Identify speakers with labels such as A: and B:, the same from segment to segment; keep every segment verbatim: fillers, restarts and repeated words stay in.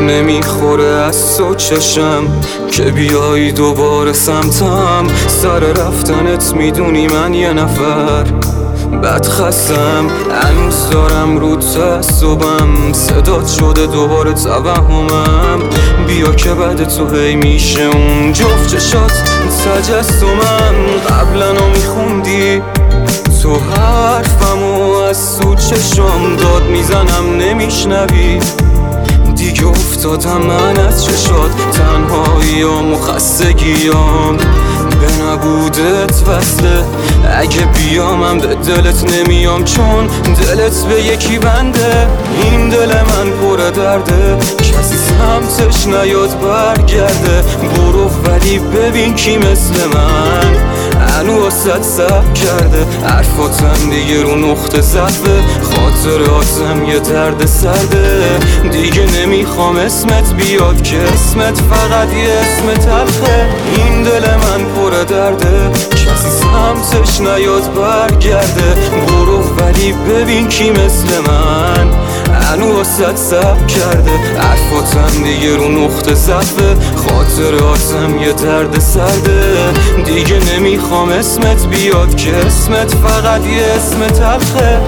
A: نمیخوره از تو چشم که بیایی دوباره سمتم. سر رفتنت میدونی من یه نفر بد خستم، هنوز دارم رو تعصبم، صدات شده دوباره توهمم. بیا که بعد تو هی میشه اون جفت چشات تجسمم. قبلا رو میخوندی تو حرفمو از تو چشم داد میزنم نمیشنوی. دیگه افتادم من از چشات، تنهاییام و خستگیام به نبودت وصله. اگه بیامم به دلت نمیام چون دلت به یکی بنده. این دل من پر درده، کسی سمتش نیاد برگرده. برو ولی ببین کی مثل من هنو واسد سب کرده. حرفاتم دیگه رو نقطه ضعفه، خاطراتم یه درد سرده. دیگه نمیخوام اسمت بیاد که اسمت فقط یه اسم تلخه. این دل من پر درده، کسی سمتش نیاد برگرده. برو ولی ببین کی مثل من هنو واسد سب کرده. حرفاتم دیگه رو نقطه ضعفه، خاطراتم یه درد سرده. دیگه نمیخوام اسمت بیاد که اسمت فقط یه اسم تلخه.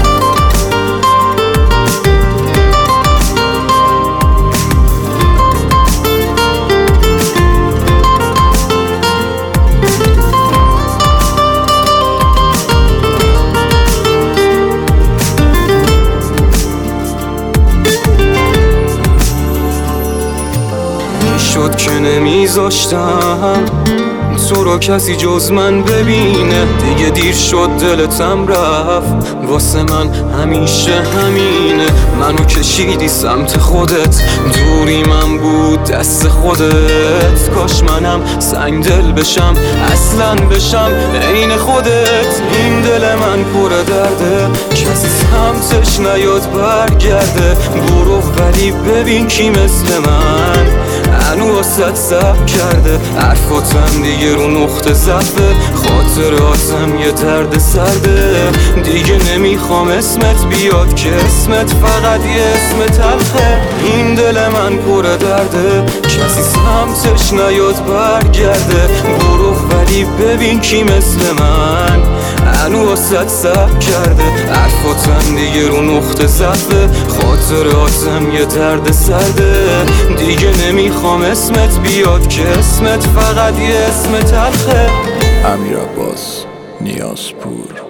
A: شد که نمیذاشتم تو رو کسی جز من ببینه. دیگه دیر شد دلتم رفت، واسه من همیشه همینه. منو کشیدی سمت خودت، دوری من بود دست خودت. کاش منم سنگ دل بشم، اصلا بشم عین خودت. این دل من پر درده، کسی سمتش نیاد برگرده. برو ولی ببین کی مثل من هنو واسد سب کرده. حرفاتم دیگه رو نقطه ضعفه، خاطراتم یه درد سرده. دیگه نمیخوام اسمت بیاد که اسمت فقط یه اسم تلخه. این دل من پر درده، کسی سمتش نیاد برگرده. برو ولی ببین کی مثل من هنو واسد سب کرده. حرفاتم دیگه رو نقطه ضعفه، خاطراتم یه درد سرده. دیگه نمیخوام اسمت بیاد که اسمت فقط یه اسم تلخه.
B: امیر عباس نیازپور.